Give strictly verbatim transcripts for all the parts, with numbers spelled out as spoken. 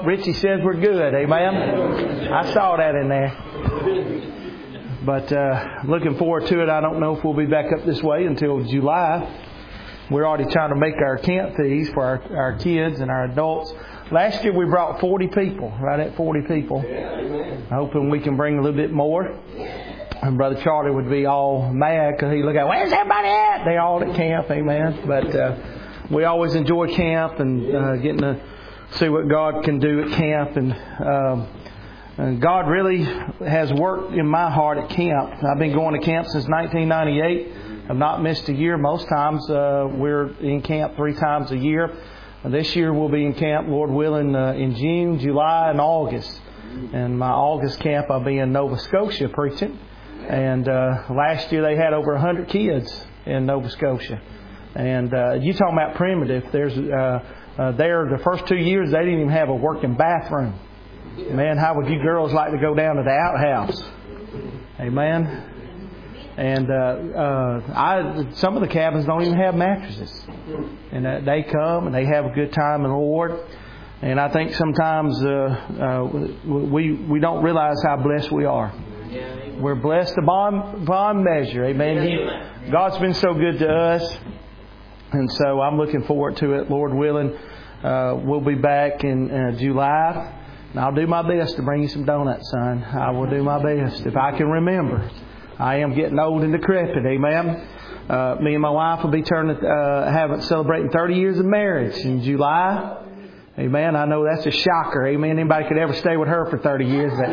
Richie says we're good. Amen. I saw that in there. But uh, looking forward to it. I don't know if we'll be back up this way until July. We're already trying to make our camp fees for our, our kids and our adults. Last year we brought forty people, right at forty people. Hoping we can bring a little bit more. And Brother Charlie would be all mad because he'd look at, where's everybody at? They're all at camp, amen. But uh, we always enjoy camp and uh, getting to see what God can do at camp. And, um, and God really has worked in my heart at camp. I've been going to camp since nineteen ninety-eight. I've not missed a year. Most times uh, we're in camp three times a year. This year we'll be in camp, Lord willing, uh, in June, July, and August. And my August camp I'll be in Nova Scotia preaching. And uh, last year they had over one hundred kids in Nova Scotia. And uh, you talking about primitive. There's uh, uh, there the first two years they didn't even have a working bathroom. Man, how would you girls like to go down to the outhouse? Amen. And uh, uh, I, some of the cabins don't even have mattresses. And uh, they come and they have a good time in the Lord. And I think sometimes uh, uh, we we don't realize how blessed we are. We're blessed beyond, beyond measure. Amen. He, God's been so good to us. And so I'm looking forward to it, Lord willing. Uh, we'll be back in uh, July. And I'll do my best to bring you some donuts, son. I will do my best if I can remember. I am getting old and decrepit, amen. Uh, me and my wife will be turning, uh, having celebrating thirty years of marriage in July. Amen. I know that's a shocker. Amen. Anybody could ever stay with her for thirty years, but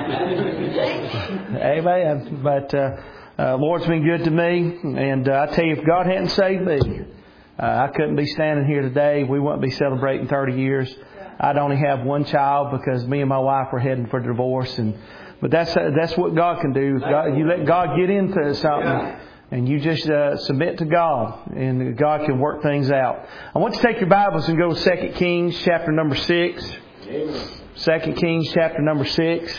amen. But uh, uh, Lord's been good to me, and uh, I tell you, if God hadn't saved me, uh, I couldn't be standing here today. We wouldn't be celebrating thirty years. I'd only have one child because me and my wife were heading for divorce, and. But that's that's what God can do. God, you let God get into something, and you just uh, submit to God, and God can work things out. I want you to take your Bibles and go to Second Kings chapter number six. Second Kings chapter number six.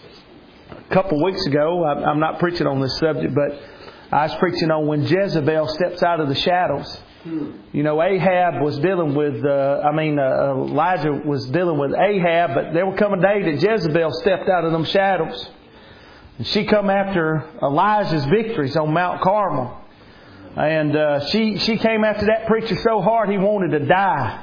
A couple of weeks ago, I'm not preaching on this subject, but I was preaching on when Jezebel steps out of the shadows. You know, Ahab was dealing with, uh, I mean, uh, Elijah was dealing with Ahab, but there will come a day that Jezebel stepped out of them shadows. And she come after Elijah's victories on Mount Carmel. And uh, she, she came after that preacher so hard he wanted to die.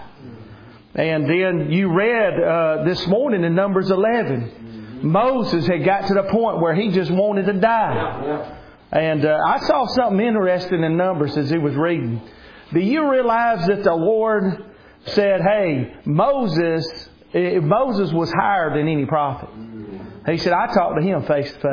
And then you read uh, this morning in Numbers eleven, Moses had got to the point where he just wanted to die. And uh, I saw something interesting in Numbers as he was reading. Do you realize that the Lord said, hey, Moses, Moses was higher than any prophet. He said, I talked to him face to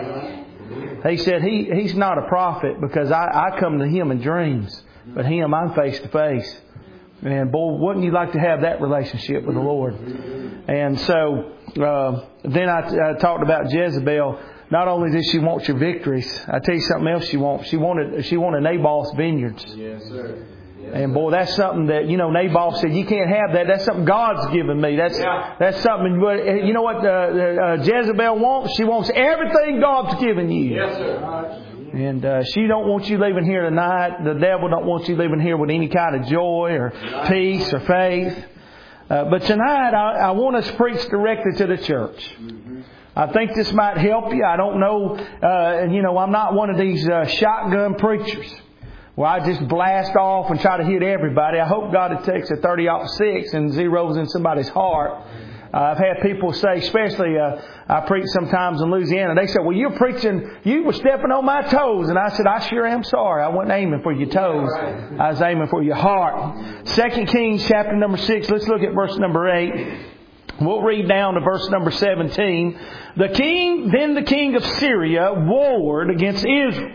face. He said, he he's not a prophet because I, I come to him in dreams. But him, I'm face to face. And boy, wouldn't you like to have that relationship with the Lord? And so uh, then I, I talked about Jezebel. Not only did she want your victories, I tell you something else she wants. She wanted she wanted Nabal's vineyards. Yes, sir. Yes, and boy, that's something that, you know, Nabal said, you can't have that. That's something God's given me. That's yeah. that's something. You know what uh, uh, Jezebel wants? She wants everything God's given you. Yes, sir. And uh, she don't want you leaving here tonight. The devil don't want you leaving here with any kind of joy or peace or faith. Uh, but tonight, I, I want us to preach directly to the church. Mm-hmm. I think this might help you. I don't know. Uh, you know, I'm not one of these uh, shotgun preachers where I just blast off and try to hit everybody. I hope God takes a thirty aught six and zeroes in somebody's heart. Uh, I've had people say, especially uh, I preach sometimes in Louisiana, they said, well, you're preaching, you were stepping on my toes. And I said, I sure am sorry. I wasn't aiming for your toes. I was aiming for your heart. Second Kings chapter number six. Let's look at verse number eight. We'll read down to verse number seventeen. The king, then the king of Syria warred against Israel.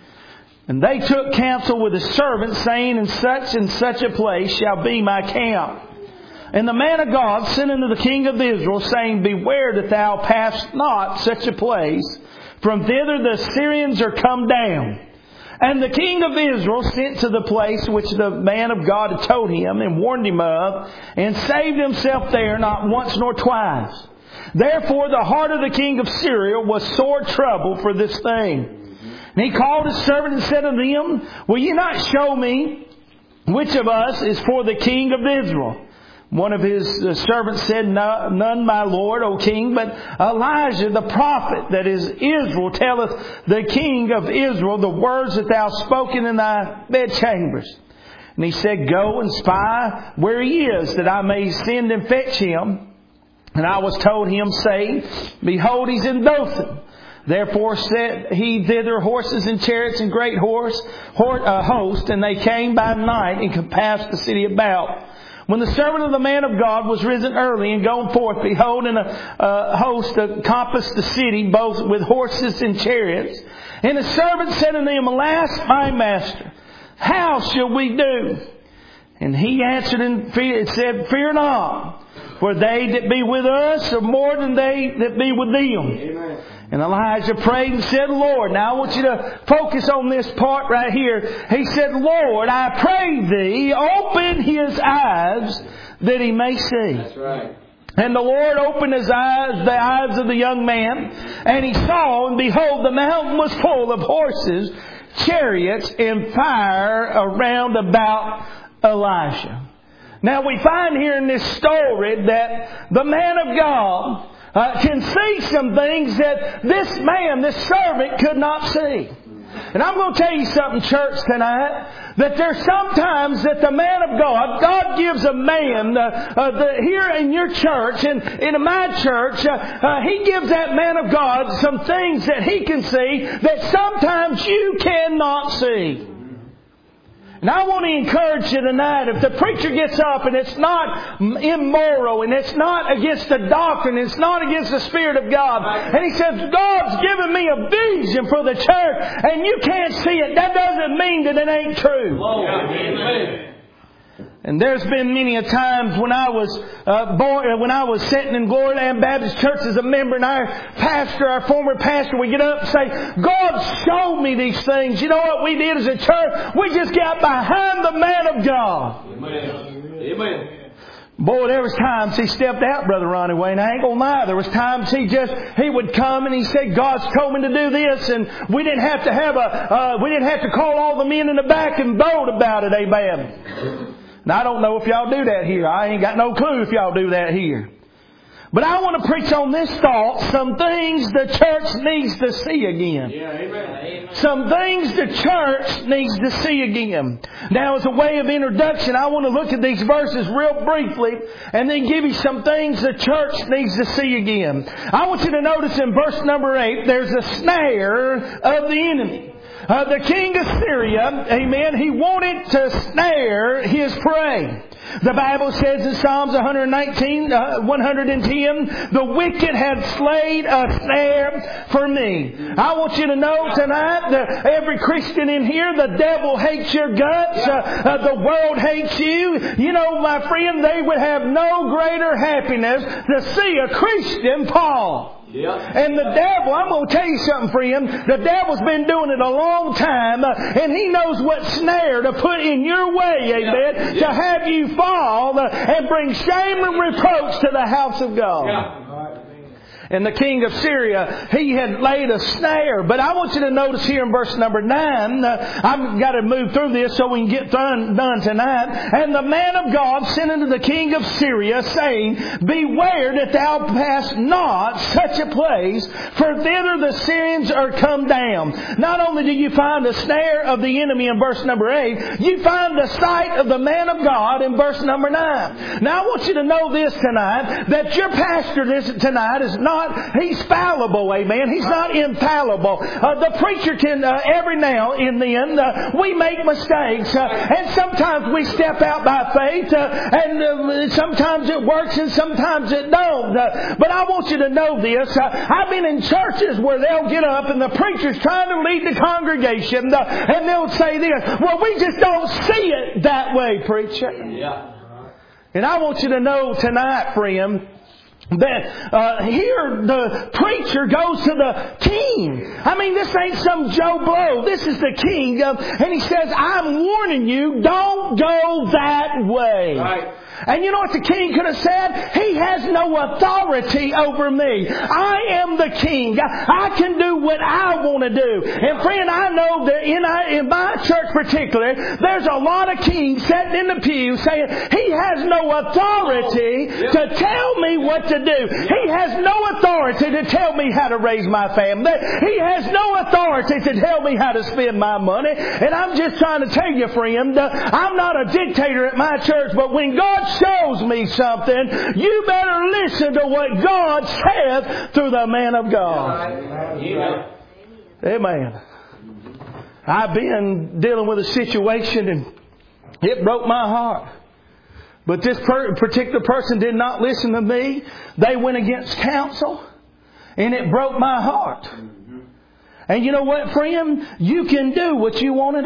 And they took counsel with his servants, saying, in such and such a place shall be my camp. And the man of God sent unto the king of Israel, saying, beware that thou pass not such a place. From thither the Syrians are come down. And the king of Israel sent to the place which the man of God had told him and warned him of, and saved himself there not once nor twice. Therefore the heart of the king of Syria was sore troubled for this thing. And he called his servant and said unto him, will ye not show me which of us is for the king of Israel? One of his servants said, None, my lord, O king, but Elijah the prophet, that is Israel, telleth the king of Israel the words that thou hast spoken in thy bedchambers. And he said, Go and spy where he is, that I may send and fetch him. And I was told him, saying, Behold, he's in Dothan. Therefore set he thither horses and chariots and great horse, uh, host, and they came by night and compassed the city about. When the servant of the man of God was risen early and gone forth, behold, and a, a host encompassed the city, both with horses and chariots. And the servant said unto him, Alas, my master, how shall we do? And he answered and said, Fear not, for they that be with us are more than they that be with them. Amen. And Elijah prayed and said, Lord, now I want you to focus on this part right here. He said, Lord, I pray thee, open his eyes that he may see. That's right. And the Lord opened his eyes, the eyes of the young man, and he saw, and behold, the mountain was full of horses, chariots, and fire around about Elijah. Now we find here in this story that the man of God uh, can see some things that this man, this servant, could not see. And I'm going to tell you something, church, tonight, that there's sometimes that the man of God, God gives a man uh, uh, the, here in your church and in my church, uh, uh, He gives that man of God some things that he can see that sometimes you cannot see. And I want to encourage you tonight, if the preacher gets up and it's not immoral and it's not against the doctrine, it's not against the Spirit of God, and he says, God's given me a vision for the church and you can't see it, that doesn't mean that it ain't true. Amen. And there's been many a times when I was uh, born, when I was sitting in Gloryland Baptist Church as a member, and our pastor, our former pastor, we get up and say, God showed me these things. You know what we did as a church? We just got behind the man of God. Amen. Amen. Boy, there was times he stepped out, Brother Ronnie Wayne. I ain't gonna lie. There was times he just, he would come and he said, God's told me to do this, and we didn't have to have a, uh, we didn't have to call all the men in the back and vote about it. Amen. And I don't know if y'all do that here. I ain't got no clue if y'all do that here. But I want to preach on this thought, some things the church needs to see again. Yeah, amen. Some things the church needs to see again. Now, as a way of introduction, I want to look at these verses real briefly and then give you some things the church needs to see again. I want you to notice in verse number eight, there's a snare of the enemy. Uh, the king of Syria, amen, he wanted to snare his prey. The Bible says in Psalms one nineteen, uh, one ten, the wicked have slayed a snare for me. I want you to know tonight that every Christian in here, the devil hates your guts. Uh, uh, the world hates you. You know, my friend, they would have no greater happiness to see a Christian fall. Yep. And the devil, I'm going to tell you something, friend. The devil's been doing it a long time, uh, and he knows what snare to put in your way, amen, yep. to have you fall uh, and bring shame and reproach to the house of God. Yep. And the king of Syria, he had laid a snare. But I want you to notice here in verse number nine, uh, I've got to move through this so we can get done, done tonight. And the man of God sent unto the king of Syria, saying, Beware that thou pass not such a place, for thither the Syrians are come down. Not only do you find the snare of the enemy in verse number eight, you find the sight of the man of God in verse number nine. Now I want you to know this tonight, that your pastor this tonight is not He's fallible, amen. He's not infallible. Uh, the preacher can, uh, every now and then, uh, we make mistakes. Uh, and sometimes we step out by faith. Uh, and uh, sometimes it works and sometimes it don't. Uh, but I want you to know this. Uh, I've been in churches where they'll get up and the preacher's trying to lead the congregation. Uh, and they'll say this, well, we just don't see it that way, preacher. Yeah. And I want you to know tonight, friend, that uh, here the preacher goes to the king. I mean, this ain't some Joe Blow. This is the king. Uh, and he says, I'm warning you, don't go that way. Right. And you know what the king could have said? He has no authority over me. I am the king. I can do what I want to do. And friend, I know that in, I, in my church particularly, there's a lot of kings sitting in the pew saying, he has no authority to tell me what to do. He has no authority to tell me how to raise my family. He has no authority to tell me how to spend my money. And I'm just trying to tell you, friend, I'm not a dictator at my church, but when God shows me something, you better listen to what God says through the man of God. Amen. I've been dealing with a situation and it broke my heart. But this per- particular person did not listen to me. They went against counsel and it broke my heart. And you know what, friend? You can do what you want to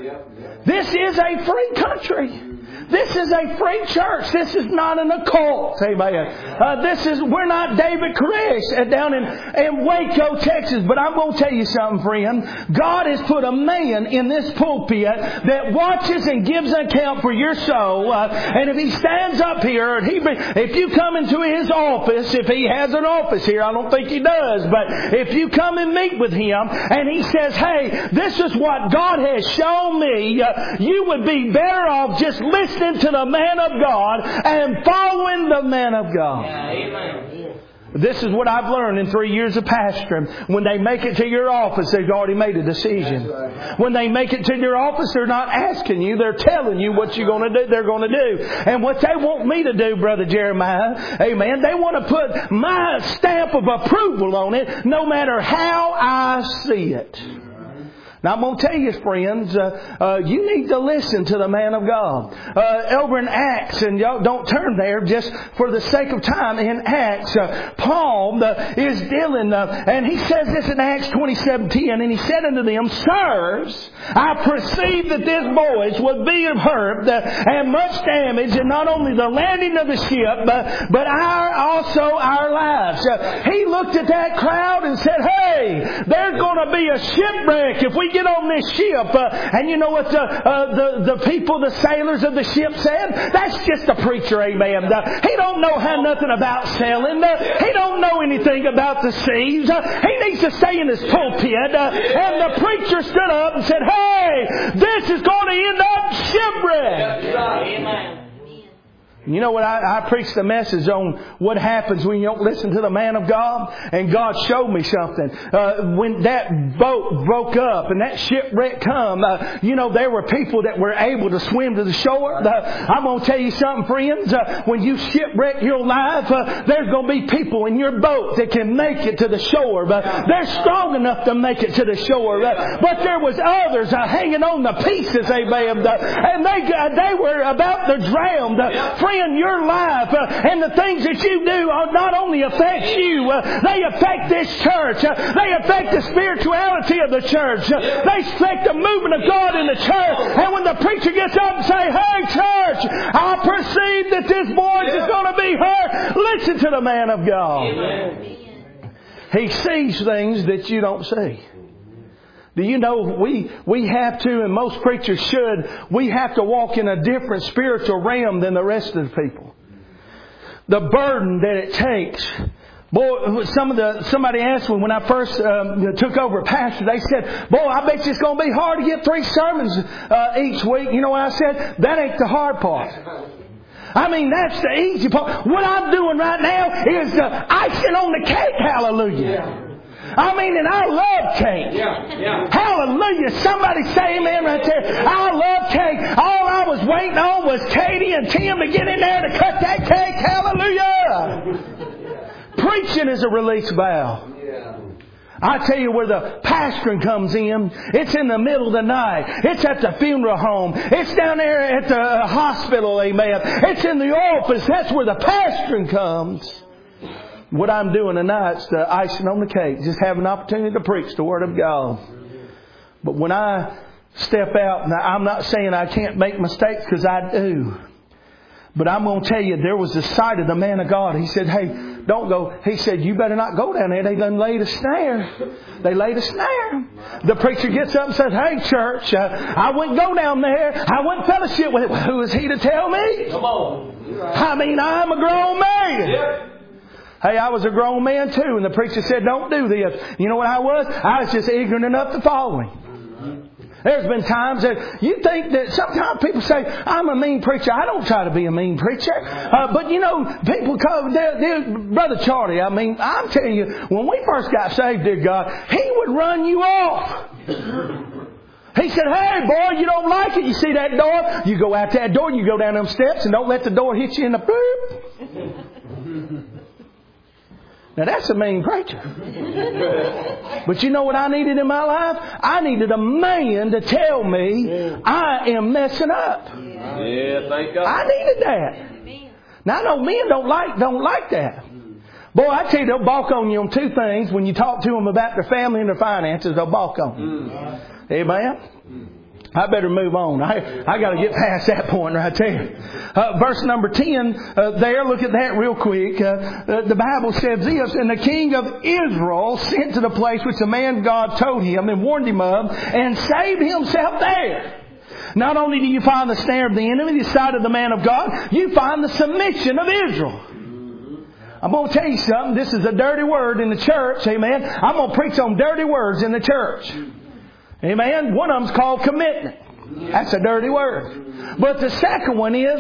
do. This is a free country. This is a free church. This is not an occult. Amen. Uh, this is, we're not David Koresh down in, in Waco, Texas. But I'm going to tell you something, friend. God has put a man in this pulpit that watches and gives an account for your soul. Uh, and if he stands up here, and he, if you come into his office, if he has an office here, I don't think he does. But if you come and meet with him and he says, hey, this is what God has shown me, uh, you would be better off just listening to the man of God and following the man of God. Yeah, amen. This is what I've learned in three years of pastoring. When they make it to your office, they've already made a decision. Right. When they make it to your office, they're not asking you. They're telling you what you're going to do. They're going to do. And what they want me to do, Brother Jeremiah, amen, they want to put my stamp of approval on it no matter how I see it. Now I'm going to tell you, friends, uh, uh, you need to listen to the man of God. Uh, over in Acts, and y'all don't turn there just for the sake of time. In Acts, uh, Paul uh, is dealing, uh, and he says this in Acts twenty-seven ten, and he said unto them, Sirs, I perceive that this voyage will be hurt uh, and much damage, and not only the landing of the ship, but, but our also our lives. Uh, he looked at that crowd and said, hey, there's going to be a shipwreck if we get on this ship. Uh, and you know what the, uh, the the people, the sailors of the ship said? That's just a preacher, amen. Uh, he don't know how nothing about sailing. Uh, he don't know anything about the seas. Uh, he needs to stay in his pulpit. Uh, and the preacher stood up and said, hey, this is going to end up shipwreck. Amen. You know what? I, I preached a message on what happens when you don't listen to the man of God. And God showed me something. Uh, when that boat broke up and that shipwreck come, uh, you know, there were people that were able to swim to the shore. Uh, I'm going to tell you something, friends. Uh, when you shipwreck your life, uh, there's going to be people in your boat that can make it to the shore. But they're strong enough to make it to the shore. Uh, but there was others uh, hanging on the pieces, amen. Uh, and they, uh, they were about to drown. Uh, in your life uh, and the things that you do uh, not only affect you, uh, they affect this church. Uh, they affect the spirituality of the church. Uh, they affect the movement of God in the church. And when the preacher gets up and say, hey church, I perceive that this voice is going to be heard, listen to the man of God. Amen. He sees things that you don't see. Do you know we we have to, and most preachers should, we have to walk in a different spiritual realm than the rest of the people. The burden that it takes. Boy, some of the somebody asked me when I first um, took over a pastor, they said, boy, I bet you it's going to be hard to get three sermons uh, each week. You know what I said? That ain't the hard part. I mean, that's the easy part. What I'm doing right now is the icing on the cake, hallelujah. Yeah. I mean, and I love cake. Yeah, yeah. Hallelujah. Somebody say amen right there. I love cake. All I was waiting on was Katie and Tim to get in there to cut that cake. Hallelujah. Preaching is a release valve. Yeah. I tell you where the pastoring comes in. It's in the middle of the night. It's at the funeral home. It's down there at the hospital, amen. It's in the office. That's where the pastoring comes. What I'm doing tonight is the icing on the cake. Just have an opportunity to preach the Word of God. But when I step out, now I'm not saying I can't make mistakes, because I do. But I'm going to tell you, there was a sight of the man of God. He said, hey, don't go. He said, you better not go down there. They done laid a snare. They laid a snare. The preacher gets up and says, hey, church, uh, I wouldn't go down there. I wouldn't fellowship with it. Well, who is he to tell me? Come on. I mean, I'm a grown man. Hey, I was a grown man too, and the preacher said, don't do this. You know what I was? I was just ignorant enough to follow him. There's been times that you think that sometimes people say, I'm a mean preacher. I don't try to be a mean preacher. Uh, but you know, people come, they're, they're, Brother Charlie, I mean, I'm telling you, when we first got saved, dear God, he would run you off. He said, hey boy, you don't like it. You see that door? You go out that door, you go down them steps, and don't let the door hit you in the boop. Now that's a mean preacher. But you know what I needed in my life? I needed a man to tell me I am messing up. Yeah, thank God. I needed that. Now I know men don't like don't like that. Boy, I tell you, they'll balk on you on two things. When you talk to them about their family and their finances, they'll balk on you. Amen? I better move on. I I got to get past that point right there. Uh, verse number ten uh, there, look at that real quick. Uh, uh, the Bible says this, and the king of Israel sent to the place which the man God told him and warned him of, and saved himself there. Not only do you find the snare of the enemy, the side of the man of God, you find the submission of Israel. I'm going to tell you something. This is a dirty word in the church. Amen. I'm going to preach on dirty words in the church. Amen. One of them's called commitment. That's a dirty word. But the second one is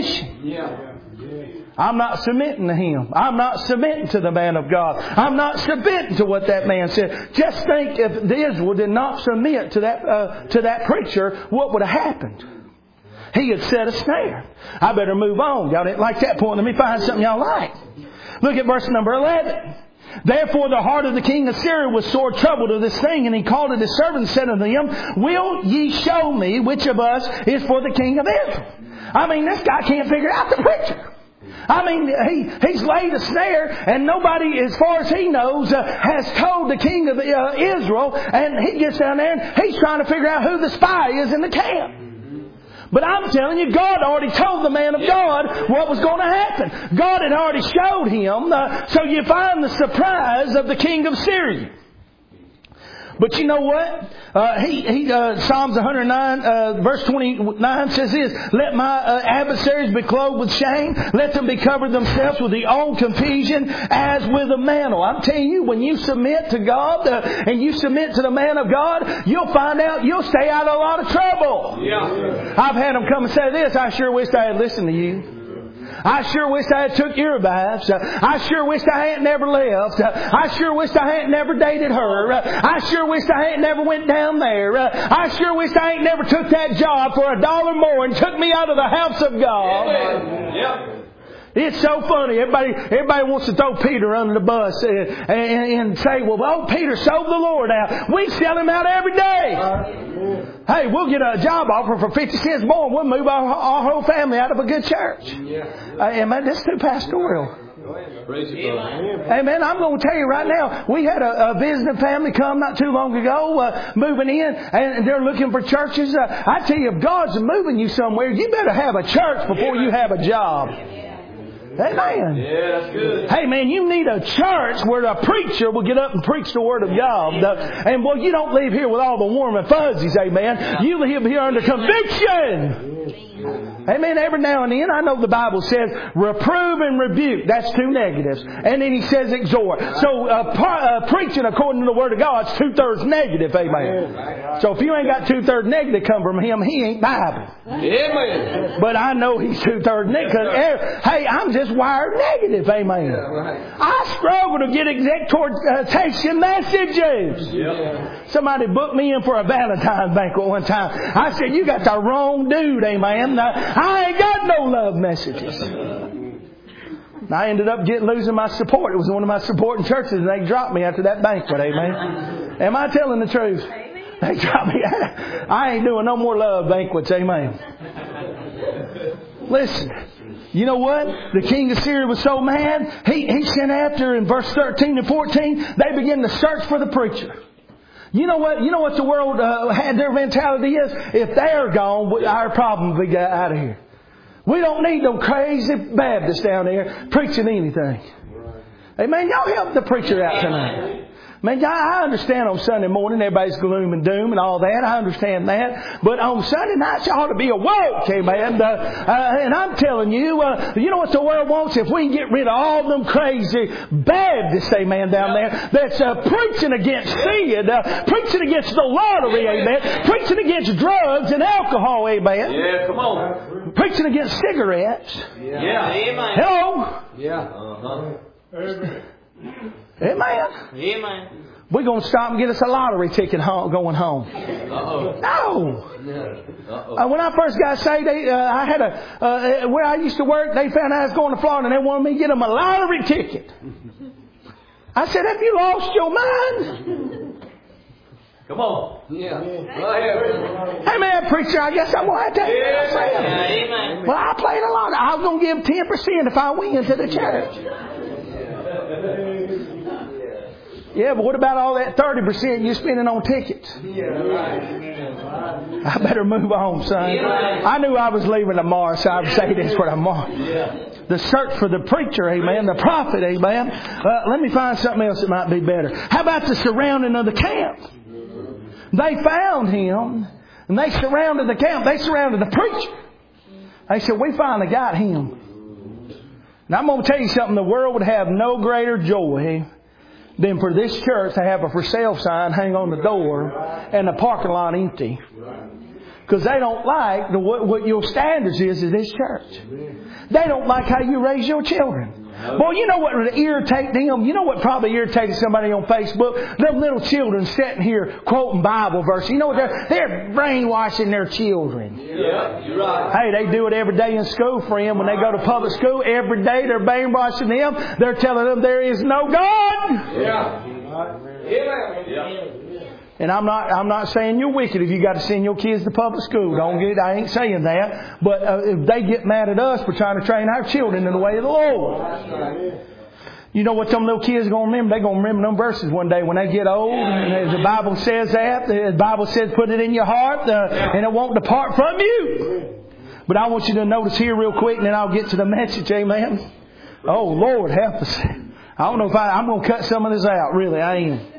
submission. I'm not submitting to him. I'm not submitting to the man of God. I'm not submitting to what that man said. Just think if Israel did not submit to that uh, to that preacher, what would have happened? He had set a snare. I better move on. Y'all didn't like that point. Let me find something y'all like. Look at verse number eleven. Therefore the heart of the king of Syria was sore troubled of this thing, and he called to his servants and said unto them, will ye show me which of us is for the king of Israel? I mean, this guy can't figure out the preacher. I mean, he, he's laid a snare, and nobody, as far as he knows, uh, has told the king of uh, Israel, and he gets down there and he's trying to figure out who the spy is in the camp. But I'm telling you, God already told the man of God what was going to happen. God had already showed him. Uh, so you find the surprise of the king of Syria. But you know what? Uh, he, he, uh, Psalms one hundred nine, uh, verse twenty-nine says this, let my uh, adversaries be clothed with shame. Let them be covered themselves with their own confusion as with a mantle. I'm telling you, when you submit to God uh, and you submit to the man of God, you'll find out you'll stay out of a lot of trouble. Yeah. I've had them come and say this, I sure wish I had listened to you. I sure wish I had took your advice. I sure wish I hadn't never left. I sure wish I hadn't never dated her. I sure wish I hadn't never went down there. I sure wish I ain't never took that job for a dollar more and took me out of the house of God. Yep. It's so funny. Everybody, everybody wants to throw Peter under the bus and, and, and say, well, oh, Peter sold the Lord out. We sell him out every day. Hey, we'll get a job offer for fifty cents more and we'll move our, our whole family out of a good church. Uh, amen. This is too pastoral. Amen. I'm going to tell you right now, we had a, a visiting family come not too long ago, uh, moving in, and they're looking for churches. Uh, I tell you, if God's moving you somewhere, you better have a church before you have a job. Amen. Yeah, that's good. Hey, man, you need a church where a preacher will get up and preach the Word of God. And, boy, you don't leave here with all the warm and fuzzies, amen. You live here under conviction. Amen. Every now and then, I know the Bible says reprove and rebuke. That's two negatives. And then he says exhort. So uh, uh, preaching according to the Word of God is two-thirds negative, amen. So if you ain't got two-thirds negative come from him, he ain't Bible. Amen. But I know he's two-thirds negative. Hey, I'm just wired negative, amen. I struggle to get exhortation messages. Somebody booked me in for a Valentine's banquet one time. I said, you got the wrong dude, amen. I ain't got no love messages. And I ended up getting losing my support. It was one of my supporting churches, and they dropped me after that banquet, amen. Am I telling the truth? They dropped me. I ain't doing no more love banquets, amen. Listen. You know what? The king of Syria was so mad, he, he sent after, in verse thirteen and fourteen, they began to search for the preacher. You know what? You know what the world uh, had their mentality is? If they're gone, our problem will be out of here. We don't need no crazy Baptists down there preaching anything. Amen. Y'all help the preacher out tonight. Man, I understand on Sunday morning everybody's gloom and doom and all that. I understand that. But on Sunday nights, you ought to be awoke, amen. Uh, uh, and I'm telling you, uh, you know what the world wants? If we can get rid of all them crazy Baptists, amen, down there, that's uh, preaching against sin, uh, preaching against the lottery, amen, preaching against drugs and alcohol, amen. Yeah, come on. Preaching against cigarettes. Yeah. yeah. Amen. Hello? Yeah. Uh-huh. Amen. Amen. Amen. We're going to stop and get us a lottery ticket home, going home. Uh-oh. No. Uh-oh. Uh, when I first got saved, they, uh, I had a uh, where I used to work. They found out I was going to Florida, and they wanted me to get them a lottery ticket. I said, "Have you lost your mind?" Come on. Yeah. Right. Hey man, preacher, I guess I'm going to have to take yeah. yeah. Amen. Well, I played a lot. I was going to give ten percent if I went to the church. Yeah, but what about all that thirty percent you're spending on tickets? Yeah, right. I better move on, son. Yeah. I knew I was leaving tomorrow, so I'd say this where I'm on. Yeah. The search for the preacher, amen, the prophet, amen. Uh, let me find something else that might be better. How about the surrounding of the camp? They found him, and they surrounded the camp. They surrounded the preacher. They said, "We finally got him." Now, I'm going to tell you something. The world would have no greater joy than for this church to have a for sale sign hang on the door and the parking lot empty. Because they don't like the, what, what your standards is of this church. They don't like how you raise your children. Boy, you know what would irritate them? You know what probably irritated somebody on Facebook? Them little children sitting here quoting Bible verses. You know what they're, they're brainwashing their children. Yeah, you're right. Hey, they do it every day in school, friend. When they go to public school, every day they're brainwashing them. They're telling them there is no God. Yeah. Yeah. Yeah. And I'm not, I'm not saying you're wicked if you got to send your kids to public school. Don't get, I ain't saying that. But uh, if they get mad at us for trying to train our children in the way of the Lord. You know what them little kids are going to remember? They're going to remember them verses one day when they get old. And the Bible says that. The Bible says put it in your heart uh, and it won't depart from you. But I want you to notice here real quick and then I'll get to the message. Amen. Oh, Lord, help us. I don't know if I, I'm going to cut some of this out. Really, I am.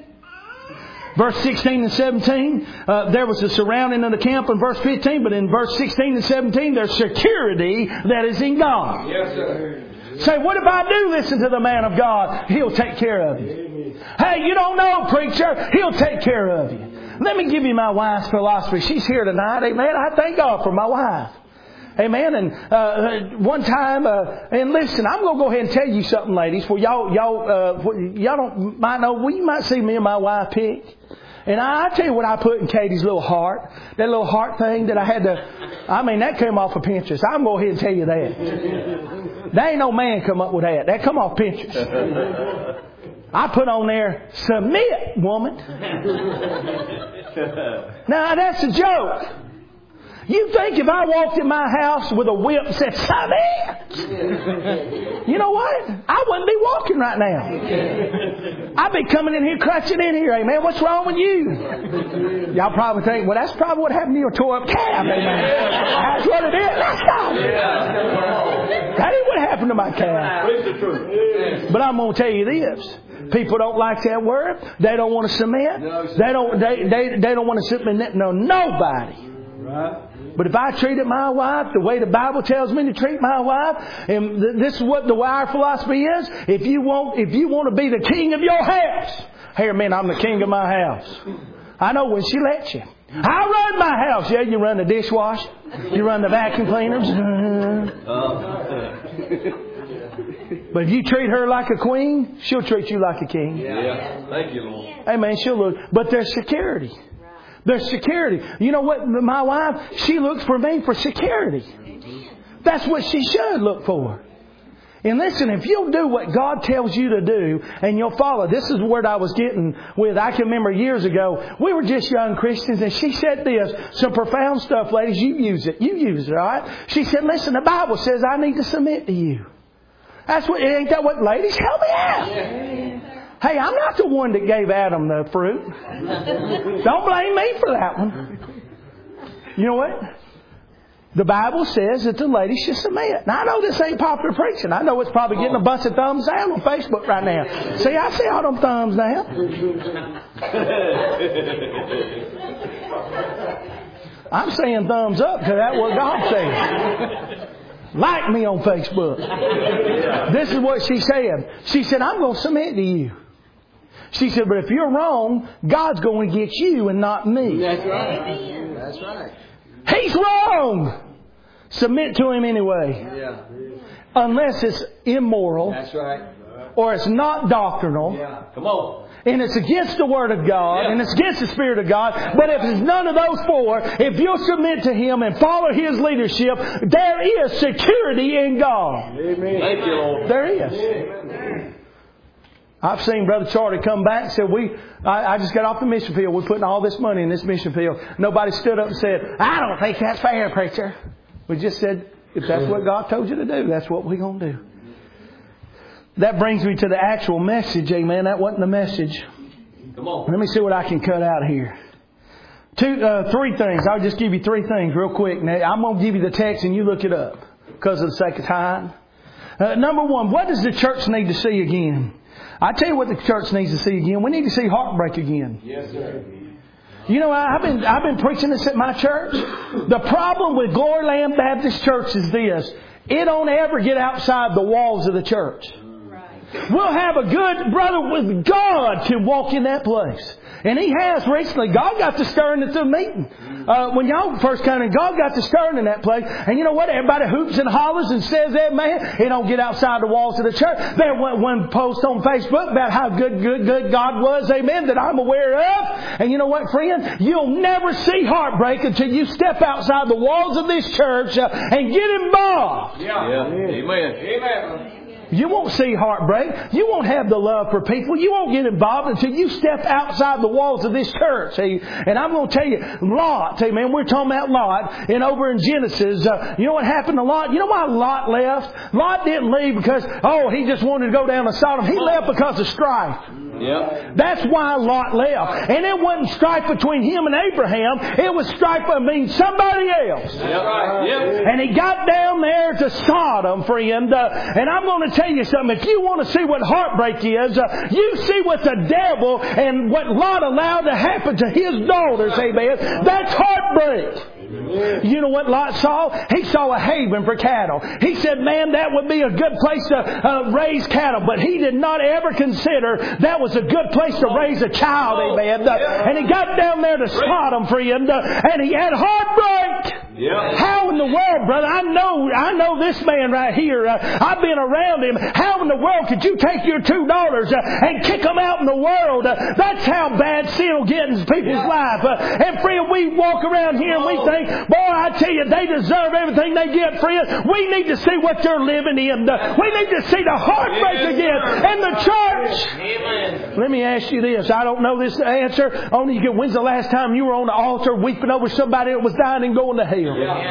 Verse sixteen and seventeen, uh, there was the surrounding of the camp in verse fifteen, but in verse sixteen and seventeen, there's security that is in God. Yes, sir. Say, what if I do listen to the man of God? He'll take care of you. Hey, you don't know, preacher. He'll take care of you. Let me give you my wife's philosophy. She's here tonight. Amen. I thank God for my wife. Amen. And uh, one time, uh, and listen, I'm going to go ahead and tell you something, ladies. For y'all, y'all, uh, y'all don't might know. Well, you might see me and my wife pick. And I, I tell you what I put in Katie's little heart. That little heart thing that I had to, I mean, that came off of Pinterest. I'm going to go ahead and tell you that. There ain't no man come up with that. That come off Pinterest. I put on there, submit, woman. Now, that's a joke. You think if I walked in my house with a whip and said, submit, you know what? I wouldn't be walking right now. I'd be coming in here, crutching in here. Hey, man, what's wrong with you? Y'all probably think, well, that's probably what happened to your tore up calf. Amen. That's what it is. Let's go. That ain't what happened to my calf. But I'm going to tell you this. People don't like that word. They don't want to submit. They don't, they, they, they don't want to submit no nobody. Right. But if I treated my wife the way the Bible tells me to treat my wife, and th- this is what the our philosophy is, if you want, if you want to be the king of your house, here, man, I'm the king of my house. I know when she lets you. I run my house. Yeah, you run the dishwasher, you run the vacuum cleaners. But if you treat her like a queen, she'll treat you like a king. Yeah, thank you, Lord. Hey, man, she'll look. But there's security. There's security. You know what? My wife, she looks for me for security. That's what she should look for. And listen, if you'll do what God tells you to do and you'll follow, this is the word I was getting with. I can remember years ago, we were just young Christians and she said this, some profound stuff, ladies, you use it. You use it, all right? She said, listen, the Bible says I need to submit to you. That's what, ain't that what, ladies? Help me out. Yeah. Hey, I'm not the one that gave Adam the fruit. Don't blame me for that one. You know what? the Bible says that the lady should submit. Now, I know this ain't popular preaching. I know it's probably getting a bunch of thumbs down on Facebook right now. See, I see all them thumbs down. I'm saying thumbs up because that's what God said. Like me on Facebook. This is what she said. She said, I'm going to submit to you. She said, but if you're wrong, God's going to get you and not me. That's right. That's right. He's wrong. Submit to him anyway. Yeah. Unless it's immoral. That's right. Or it's not doctrinal. Yeah. Come on. And it's against the Word of God. Yeah. And it's against the Spirit of God. But if it's none of those four, if you'll submit to Him and follow His leadership, there is security in God. Amen. Thank you, Lord. There is. Amen. I've seen Brother Charlie come back and said, we, I, I just got off the mission field. We're putting all this money in this mission field. Nobody stood up and said, I don't think that's fair, preacher. We just said, if that's what God told you to do, that's what we're going to do. That brings me to the actual message, amen. That wasn't the message. Come on. Let me see what I can cut out of here. Two, uh, three things. I'll just give you three things real quick. Now, I'm going to give you the text and you look it up because of the sake of time. Uh, number one, what does the church need to see again? I tell you what the church needs to see again. We need to see heartbreak again. Yes, sir. You know, I've been I've been preaching this at my church. The problem with Glory Land Baptist Church is this. It don't ever get outside the walls of the church. We'll have a good brother with God to walk in that place. And He has recently. God got to stirring at the meeting. Uh, when y'all first came in, God got to stirring in that place. And you know what? Everybody hoops and hollers and says that, man. It don't get outside the walls of the church. There went one post on Facebook about how good, good, good God was, amen, that I'm aware of. And you know what, friend? You'll never see heartbreak until you step outside the walls of this church uh, and get involved. Yeah. Yeah. Amen. Amen. You won't see heartbreak. You won't have the love for people. You won't get involved until you step outside the walls of this church. See? And I'm going to tell you, Lot, amen, we're talking about Lot. And over in Genesis, uh, you know what happened to Lot? You know why Lot left? Lot didn't leave because, oh, he just wanted to go down to Sodom. He left because of strife. Yep. That's why Lot left. And it wasn't strife between him and Abraham. It was strife between somebody else. Yep. Yep. And he got down there to Sodom, friend. Uh, and I'm going to tell you something. If you want to see what heartbreak is, uh, you see what the devil and what Lot allowed to happen to his daughters, amen. That's heartbreak. You know what Lot saw? He saw a haven for cattle. He said, man, that would be a good place to uh, raise cattle. But he did not ever consider that was a good place to raise a child, amen. Uh, and he got down there to Sodom, friend, uh, and he had heartbreak. Yeah. How in the world, brother? I know, I know this man right here. Uh, I've been around him. How in the world could you take your two daughters uh, and kick them out in the world? Uh, that's how bad sin will get in people's yeah. life. Uh, and friend, we walk around here and we think, boy, I tell you, they deserve everything they get, friend. We need to see what they're living in. Uh, we need to see the heartbreak yes, again in the church. Amen. Let me ask you this. I don't know this answer. Only you get. When's the last time you were on the altar weeping over somebody that was dying and going to hell?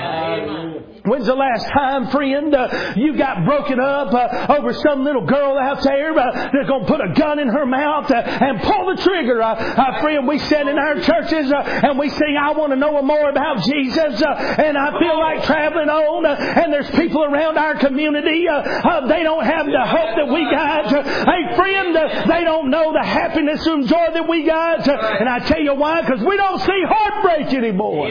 Yeah. When's the last time, friend, uh, you got broken up uh, over some little girl out there uh, that's going to put a gun in her mouth uh, and pull the trigger? Uh, uh, friend, we sit in our churches uh, and we sing, I want to know more about Jesus. Uh, and I feel like traveling on. Uh, and there's people around our community. Uh, uh, they don't have the hope that we got. Uh, hey, friend, uh, they don't know the happiness and joy that we got. Uh, and I tell you why, because we don't see heartbreak anymore.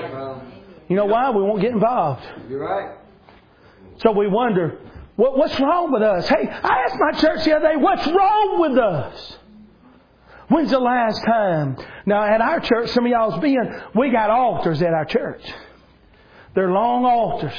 You know why? We won't get involved. You're right. So we wonder, what, what's wrong with us? Hey, I asked my church the other day, what's wrong with us? When's the last time? Now, at our church, some of y'all's been, we got altars at our church. They're long altars.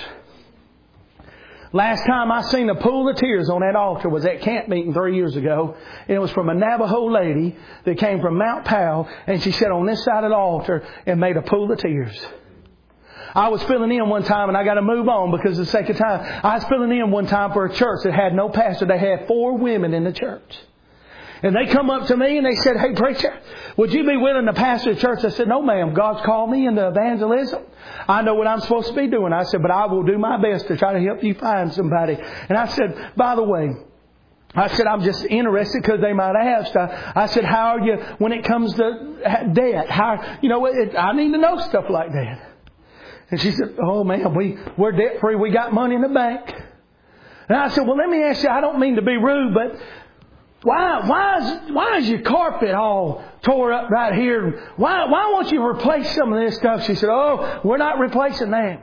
Last time I seen a pool of tears on that altar was at camp meeting three years ago. And it was from a Navajo lady that came from Mount Powell. And she sat on this side of the altar and made a pool of tears. I was filling in one time, and I got to move on because of the sake of time. I was filling in one time for a church that had no pastor. They had four women in the church. And they come up to me and they said, hey, preacher, would you be willing to pastor the church? I said, no, ma'am. God's called me into evangelism. I know what I'm supposed to be doing. I said, but I will do my best to try to help you find somebody. And I said, by the way, I said, I'm just interested because they might ask. I, I said, how are you when it comes to debt? How, you know, it, I need to know stuff like that. And she said, oh man, we, we're debt free. We got money in the bank. And I said, well, let me ask you, I don't mean to be rude, but why, why is, why is your carpet all tore up right here? Why, why won't you replace some of this stuff? She said, oh, we're not replacing that.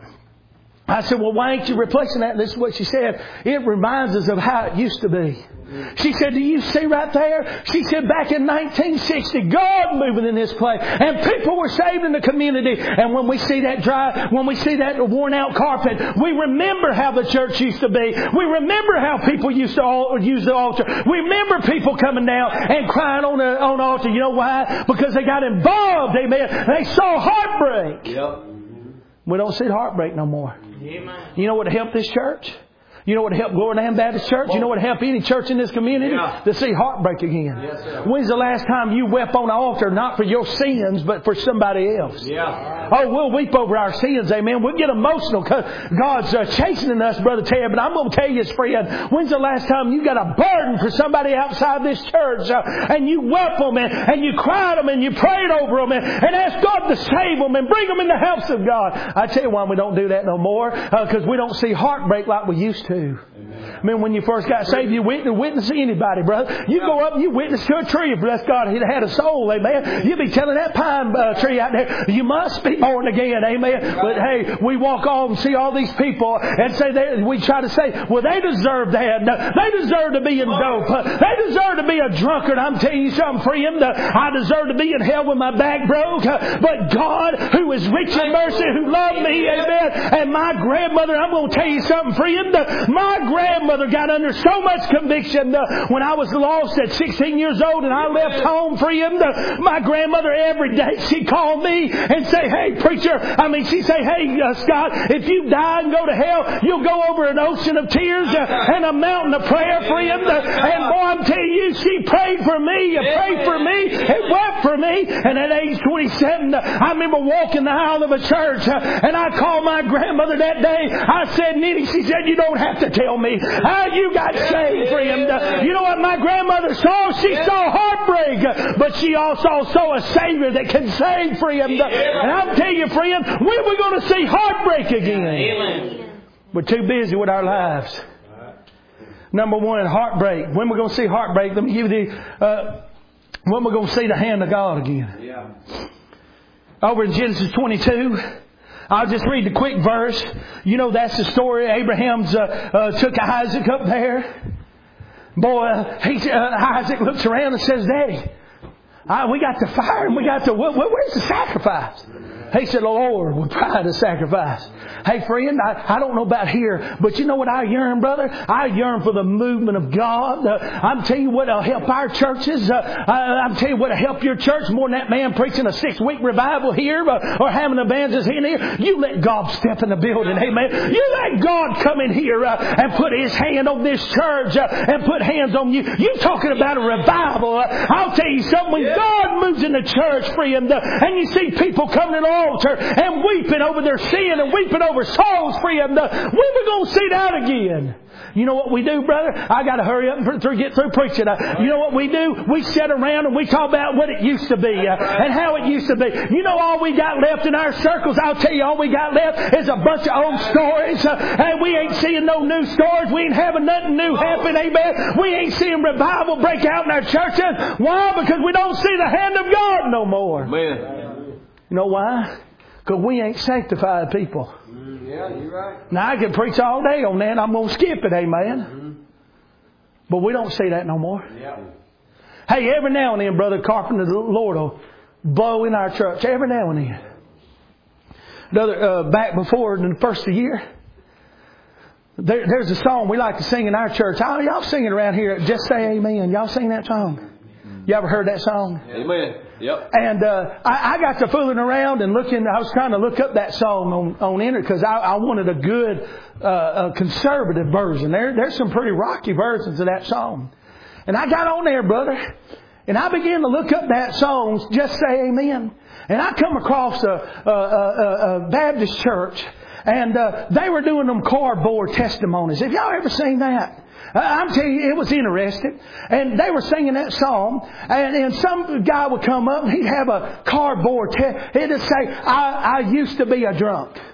I said, well, why ain't you replacing that? And this is what she said. It reminds us of how it used to be. She said, do you see right there? She said, back in nineteen sixty, God moving in this place. And people were saved in the community. And when we see that dry, when we see that worn out carpet, we remember how the church used to be. We remember how people used to use the altar. We remember people coming down and crying on the on the altar. You know why? Because they got involved. Amen. They saw heartbreak. Yep. We don't see heartbreak no more. Amen. You know what helped this church? You know what helped Glory Land Baptist Church? You know what helped any church in this community? Yeah. To see heartbreak again. Yes, sir. When's the last time you wept on the altar, not for your sins, but for somebody else? Yeah. Oh, we'll weep over our sins, amen. We'll get emotional because God's uh, chastening us, Brother Ted. But I'm going to tell you, friend, when's the last time you got a burden for somebody outside this church uh, and you wept them and, and you cried them and you prayed over them and, and asked God to save them and bring them in the house of God? I tell you why we don't do that no more, because uh, we don't see heartbreak like we used to. Amen. I mean, when you first got saved, you witness, witness to anybody, brother. You go up and you witness to a tree. Bless God, it had a soul, amen. You'll be telling that pine uh, tree out there, you must be born again, amen. But hey, we walk on and see all these people and say, they, we try to say, well, they deserve that. They deserve to be in dope. They deserve to be a drunkard. I'm telling you something, friend. I deserve to be in hell with my back broke. But God, who is rich in mercy, who loved me, amen. And my grandmother, I'm going to tell you something, friend. My grandmother got under so much conviction uh, when I was lost at sixteen years old and I left home, friend. Uh, my grandmother every day she'd call me and say, hey preacher, I mean she'd say, hey uh, Scott, if you die and go to hell, you'll go over an ocean of tears uh, and a mountain of prayer, friend. Uh, and boy, I'm telling you, she prayed for me, uh, prayed for me, and wept for me. And at age twenty-seven, uh, I remember walking the aisle of a church uh, and I called my grandmother that day. I said, Nitty, she said, you don't have to tell me how you got saved, friend. Uh, you know what my grandmother saw? She saw heartbreak, uh, but she also saw a Savior that can save, friend. Uh, and I'm telling you, friend, when we're going to see heartbreak again? Amen. We're too busy with our lives. Number one, heartbreak. When we're going to see heartbreak, let me give you the, uh, when we're going to see the hand of God again. Yeah. Over in Genesis twenty-two, I'll just read the quick verse. You know, that's the story. Abraham's uh, uh, took Isaac up there. Boy, uh, he, uh, Isaac looks around and says, Daddy, I, we got the fire and we got the, where, where's the sacrifice? He said, Lord, we'll try the sacrifice. Hey, friend, I, I don't know about here, but you know what I yearn, brother? I yearn for the movement of God. Uh, I'm telling you what'll help our churches. Uh, I, I'm telling you what'll help your church more than that man preaching a six-week revival here uh, or having evangelists in here. You let God step in the building, amen. You let God come in here uh, and put His hand on this church uh, and put hands on you. You talking about a revival. Uh, I'll tell you something. When God moves in the church, friend, uh, and you see people coming to the altar and weeping over their sin and weeping over over souls, friend. Uh, when we're going to see that again? You know what we do, brother? I got to hurry up and th- get through preaching. Uh, you know what we do? We sit around and we talk about what it used to be uh, and how it used to be. You know all we got left in our circles? I'll tell you, all we got left is a bunch of old stories. Uh, and we ain't seeing no new stories. We ain't having nothing new happen. Amen. We ain't seeing revival break out in our churches. Why? Because we don't see the hand of God no more. Amen. You know why? Because we ain't sanctified people. Mm, yeah, you're right. Now, I can preach all day on that. I'm going to skip it, amen. Mm-hmm. But we don't see that no more. Yeah. Hey, every now and then, Brother Carpenter, the Lord will blow in our church. Every now and then. The other, uh, back before the first of the year, there, there's a song we like to sing in our church. Oh, y'all sing it around here. Just say amen. Y'all sing that song? You ever heard that song? Amen. Yep. And uh, I, I got to fooling around and looking. I was trying to look up that song on on internet because I, I wanted a good uh, a conservative version. There, there's some pretty rocky versions of that song. And I got on there, brother, and I began to look up that song. Just say amen. And I come across a, a, a, a Baptist church, and uh, they were doing them cardboard testimonies. Have y'all ever seen that? I'm telling you, it was interesting. And they were singing that song. And, and some guy would come up and he'd have a cardboard test. He'd just say, I, I used to be a drunk.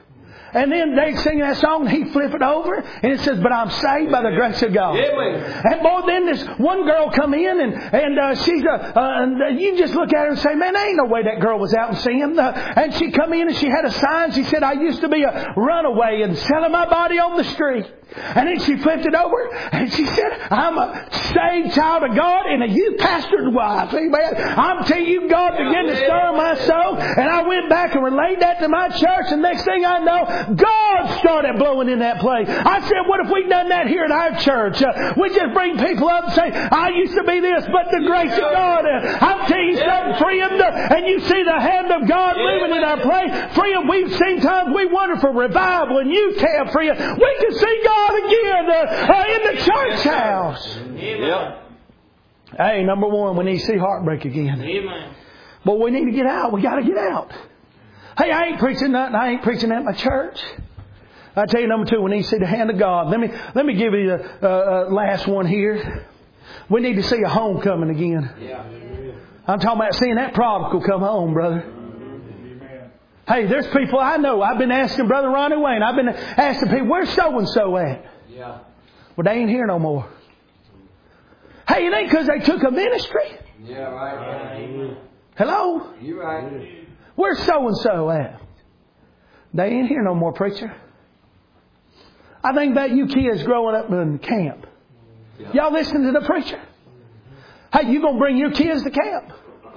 And then they sing that song and he flip it over and it says, but I'm saved by the grace of God. Yeah, and boy, then this one girl come in and, and uh, she's uh, uh, and you just look at her and say, man, there ain't no way that girl was out and singing. Uh, and she come in and she had a sign. She said, I used to be a runaway and selling my body on the street. And then she flipped it over and she said, I'm a saved child of God and a youth pastor's wife. Amen. I'm telling you, God began to stir my soul. And I went back and relayed that to my church. And next thing I know, God started blowing in that place. I said, what if we'd done that here at our church? Uh, we just bring people up and say, I used to be this, but the grace of God. Uh, I'm telling you something, friend. Uh, and you see the hand of God moving in our place. Friend, we've seen times we wonder for revival and youth camp, friend. We can see God again uh, uh, in the church house. Amen. Hey, number one, we need to see heartbreak again. Amen. But we need to get out. We got to get out. Hey, I ain't preaching nothing. I ain't preaching at my church. I tell you, number two, we need to see the hand of God. Let me let me give you the uh, uh, last one here. We need to see a homecoming again. Yeah. I'm talking about seeing that prodigal come home, brother. Hey, there's people I know. I've been asking Brother Ronnie Wayne. I've been asking people, where's so-and-so at? Yeah. Well, they ain't here no more. Hey, it ain't because they took a ministry. Yeah, right. Hello? You right. Where's so-and-so at? They ain't here no more, preacher. I think about you kids growing up in camp. Yeah. Y'all listen to the preacher. Hey, you going to bring your kids to camp?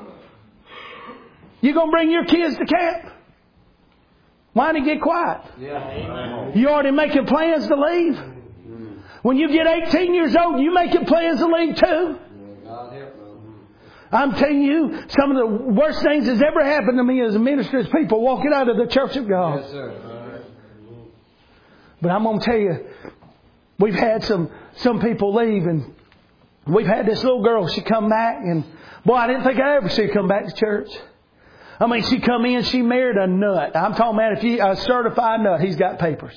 You going to bring your kids to camp? Why did you get quiet? Yeah. You already making plans to leave? When you get eighteen years old, you making plans to leave too? God help them. I'm telling you, some of the worst things that's ever happened to me as a minister is people walking out of the church of God. Yes, sir. But I'm going to tell you, we've had some, some people leave, and we've had this little girl, she come back, and boy, I didn't think I'd ever see her come back to church. I mean, she come in, she married a nut. I'm talking about if you a certified nut, he's got papers.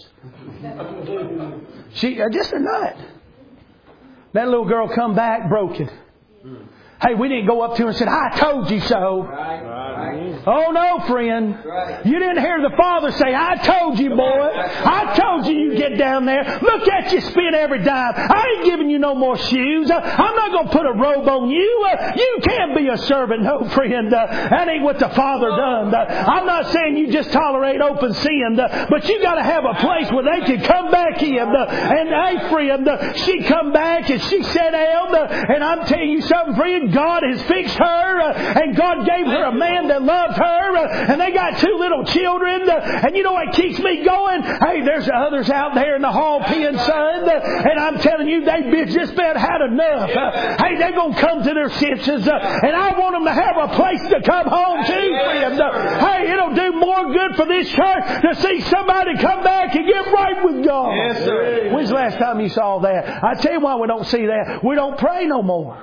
She uh, just a nut. That little girl come back broken. Hey, we didn't go up to her and said, I told you so. Right. Right. Oh no, friend. Right. You didn't hear the father say, I told you, boy. I told you you get down there. Look at you spend every dime. I ain't giving you no more shoes. I'm not going to put a robe on you. You can't be a servant. No, friend. That ain't what the father done. I'm not saying you just tolerate open sin, but you got to have a place where they can come back in. And hey, friend, she come back and she sat down, and I'm telling you something, friend. God has fixed her, uh, and God gave her a man that loved her, uh, and they got two little children, uh, and you know what keeps me going? Hey, there's others out there in the hall peeing, son, uh, and I'm telling you, they've just about had enough. Uh, hey, they're going to come to their senses, uh, and I want them to have a place to come home to, friend. Uh, hey, it'll do more good for this church to see somebody come back and get right with God. Yes, sir. When's the last time you saw that? I tell you why we don't see that. We don't pray no more.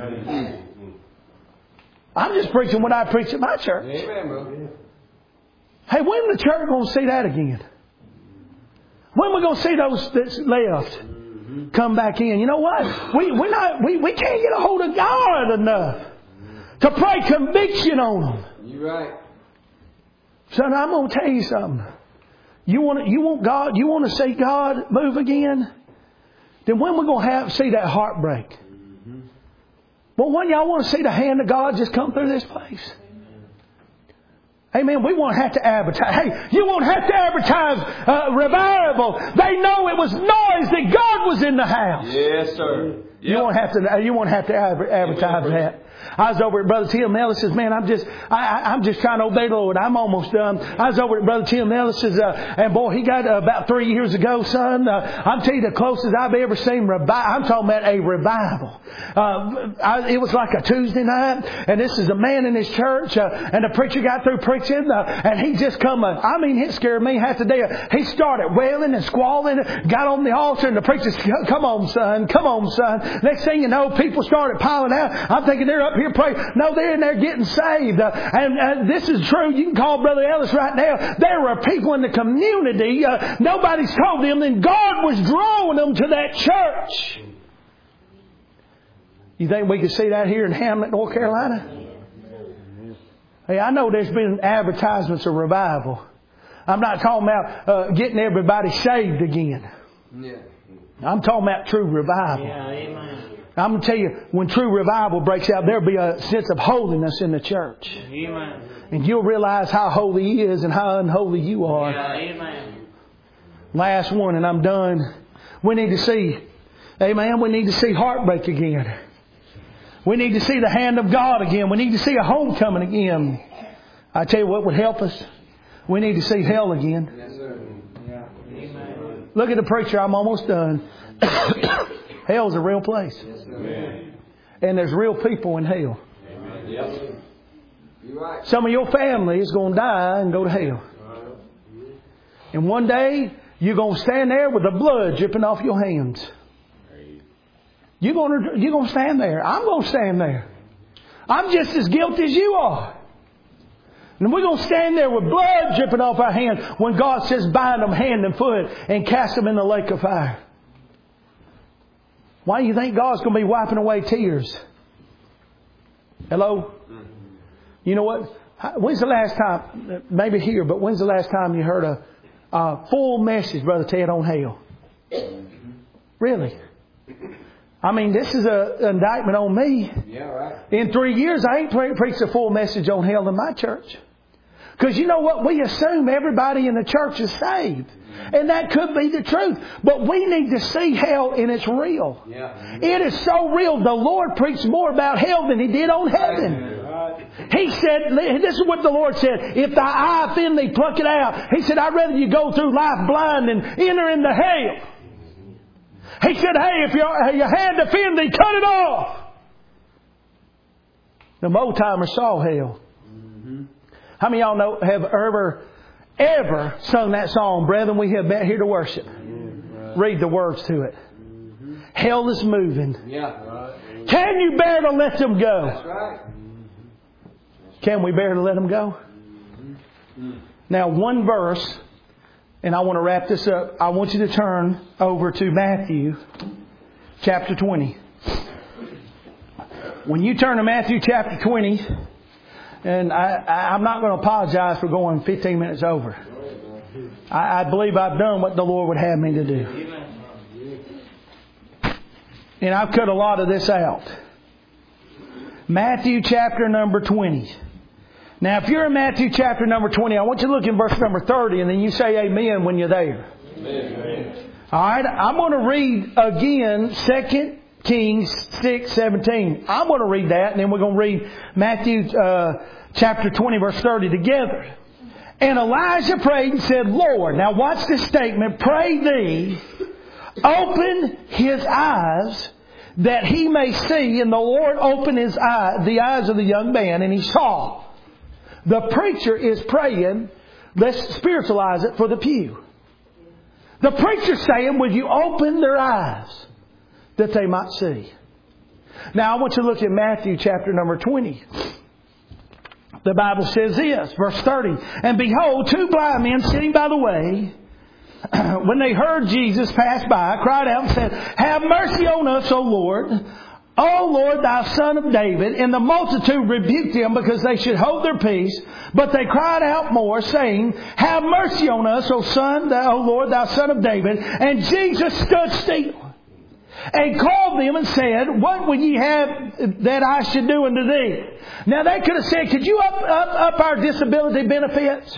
I'm just preaching what I preach at my church. Amen, bro. Hey, when the church going to see that again? When we going to see those that's left come back in? You know what? We we not we, we can't get a hold of God enough to pray conviction on them. You right. Son, I'm going to tell you something. You want you want God? You want to see God move again? Then when we going to have see that heartbreak? Well, when y'all want to see the hand of God just come through this place? Amen. We won't have to advertise. Hey, you won't have to advertise uh, revival. They know it was noise that God was in the house. Yes, sir. Yep. You won't have to. You won't have to advertise that. I was over at Brother Tim Ellis's. Man, I'm just, I, I, I'm just trying to obey the Lord. I'm almost done. I was over at Brother Tim Ellis's, uh, and boy, he got uh, about three years ago, son. Uh, I'm telling you, the closest I've ever seen revival. I'm talking about a revival. Uh, I, it was like a Tuesday night, and this is a man in his church, uh, and the preacher got through preaching, uh, and he just come. Uh, I mean, it scared me half the day. He started wailing and squalling, got on the altar, and the preacher said, "Come on, son, come on, son." Next thing you know, people started piling out. I'm thinking they're up here praying. No, they're in there getting saved. Uh, and, and this is true. You can call Brother Ellis right now. There were people in the community. Uh, nobody's told them. And God was drawing them to that church. You think we could see that here in Hamlet, North Carolina? Hey, I know there's been advertisements of revival. I'm not talking about uh, getting everybody saved again. Yeah. I'm talking about true revival. Yeah, amen. I'm going to tell you, when true revival breaks out, there'll be a sense of holiness in the church. Amen. And you'll realize how holy He is and how unholy you are. Yeah, amen. Last one, and I'm done. We need to see, amen, we need to see heartbreak again. We need to see the hand of God again. We need to see a homecoming again. I tell you what would help us. We need to see hell again. Yes, sir. Yeah. Amen. Look at the preacher. I'm almost done. Hell's a real place. Yes, sir. And there's real people in hell. Amen. Yes. You're right. Some of your family is going to die and go to hell. And one day, you're going to stand there with the blood dripping off your hands. You're going to, you're going to stand there. I'm going to stand there. I'm just as guilty as you are. And we're going to stand there with blood dripping off our hands when God says bind them hand and foot and cast them in the lake of fire. Why do you think God's going to be wiping away tears? Hello? You know what? When's the last time, maybe here, but when's the last time you heard a, a full message, Brother Ted, on hell? Really? I mean, this is a, an indictment on me. Yeah, right. In three years, I ain't pre- preached a full message on hell in my church. Because you know what? We assume everybody in the church is saved. And that could be the truth. But we need to see hell and it's real. Yeah. It is so real. The Lord preached more about hell than He did on heaven. He said, this is what the Lord said, if thy eye offend thee, pluck it out. He said, I'd rather you go through life blind than enter into hell. He said, hey, if your, your hand offend thee, cut it off. The old timers saw hell. Mm-hmm. How many of y'all know, have ever, ever sung that song, Brethren, we have met here to worship? Mm-hmm. Right. Read the words to it. Mm-hmm. Hell is moving. Yeah. Right. Can you bear to let them go? That's right. Can we bear to let them go? Mm-hmm. Now, one verse. And I want to wrap this up. I want you to turn over to Matthew chapter twenty. When you turn to Matthew chapter twenty, and I, I, I'm not going to apologize for going fifteen minutes over. I, I believe I've done what the Lord would have me to do. And I've cut a lot of this out. Matthew chapter number twenty. Now, if you're in Matthew chapter number twenty, I want you to look in verse number thirty, and then you say amen when you're there. Amen. All right, I'm going to read again Second Kings six seventeen. I'm going to read that, and then we're going to read Matthew uh, chapter twenty, verse thirty together. And Elijah prayed and said, Lord, now watch this statement, pray thee, open his eyes that he may see. And the Lord opened his eye, the eyes of the young man, and he saw. The preacher is praying, let's spiritualize it for the pew. The preacher's saying, will you open their eyes that they might see? Now I want you to look at Matthew chapter number twenty. The Bible says this, verse thirty. And behold, two blind men sitting by the way, when they heard Jesus pass by, cried out and said, have mercy on us, O Lord. O Lord, thou Son of David. And the multitude rebuked them because they should hold their peace. But they cried out more, saying, have mercy on us, O Son, thou, O Lord, thou Son of David. And Jesus stood still and called them and said, what would ye have that I should do unto thee? Now they could have said, could you up, up, up our disability benefits?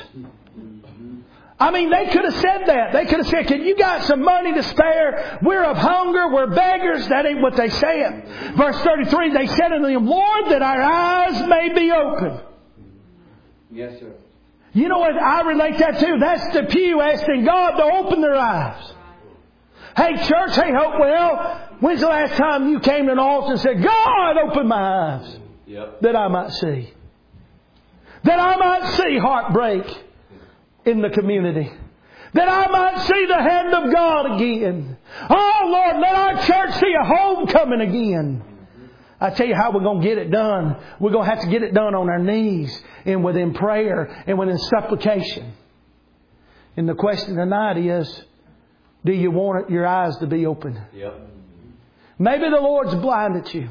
I mean, they could have said that. They could have said, can you got some money to spare? We're of hunger. We're beggars. That ain't what they said. Verse thirty-three, they said unto him, Lord, that our eyes may be open. Yes, sir. You know what? I relate that to. That's the pew asking God to open their eyes. Hey, church, hey, Hopewell, when's the last time you came to an altar and said, God, open my eyes yep. that I might see? That I might see heartbreak in the community. That I might see the hand of God again. Oh, Lord, let our church see a homecoming again. I tell you how we're going to get it done. We're going to have to get it done on our knees and within prayer and within supplication. And the question tonight is, do you want your eyes to be open? Yep. Maybe the Lord's blinded you.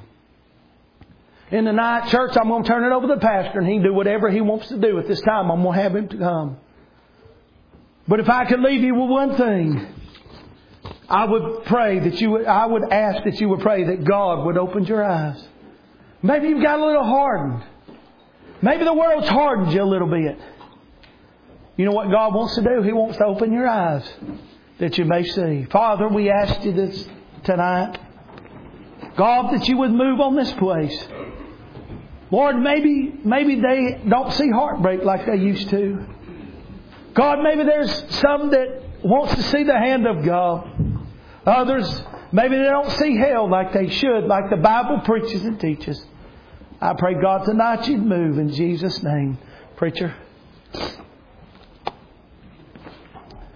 In the night, church, I'm going to turn it over to the pastor and he can do whatever he wants to do at this time. I'm going to have him to come. But if I could leave you with one thing, I would pray that you would, I would ask that you would pray that God would open your eyes. Maybe you've got a little hardened. Maybe the world's hardened you a little bit. You know what God wants to do? He wants to open your eyes that you may see. Father, we ask you this tonight. God, that you would move on this place. Lord, maybe, maybe they don't see heartbreak like they used to. God, maybe there's some that wants to see the hand of God. Others, maybe they don't see hell like they should, like the Bible preaches and teaches. I pray, God, tonight you'd move in Jesus' name. Preacher.